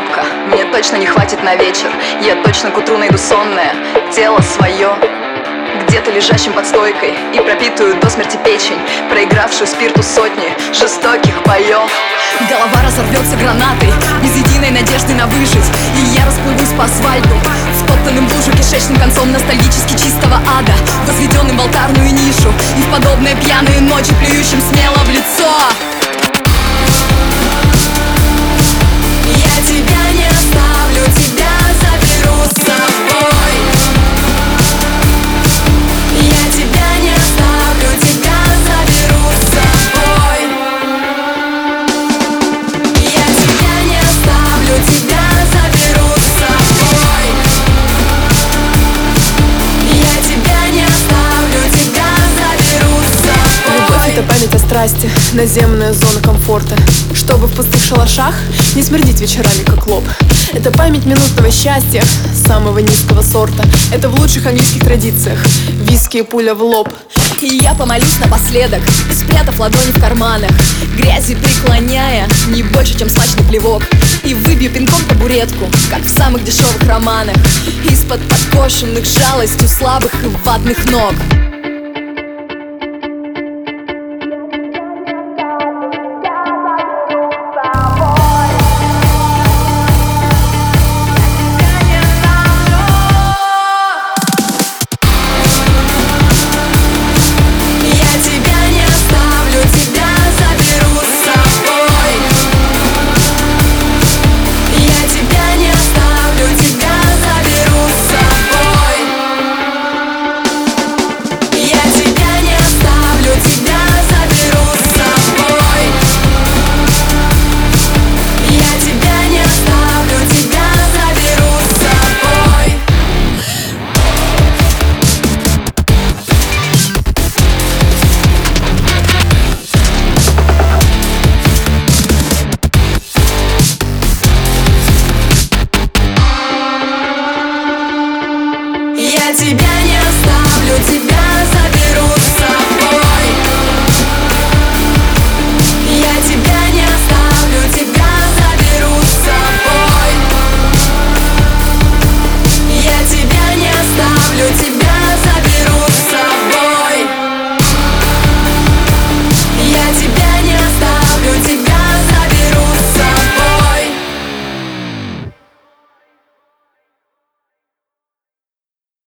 крепко, мне точно не хватит на вечер. Я точно к утру найду сонное тело свое, где-то лежащим под стойкой, и пропитываю до смерти печень, проигравшую спирту сотни жестоких боев. Голова разорвется гранатой, без единой надежды на выжить. И я расплывусь по асфальту, втоптанным в лужу кишечным концом ностальгически чистого ада, возведенным в алтарную нишу, и в подобные пьяные ночи плюющим смело в лицо. Я тебя не оставлю, тебя заберу с собой. Я тебя не оставлю, тебя заберу с собой. Я тебя не оставлю, тебя заберу с собой. Я тебя не оставлю, тебя заберу с собой. Любовь — это память о страсти, наземная зона комфорта, чтобы в пустых шалашах не смердить вечерами как лоб. Это память минутного счастья, самого низкого сорта. Это в лучших английских традициях виски и пуля в лоб. И я помолюсь напоследок, спрятав ладони в карманах, грязи преклоняя не больше, чем смачный плевок. И выбью пинком табуретку, как в самых дешевых романах, из-под подкошенных жалостью слабых и ватных ног.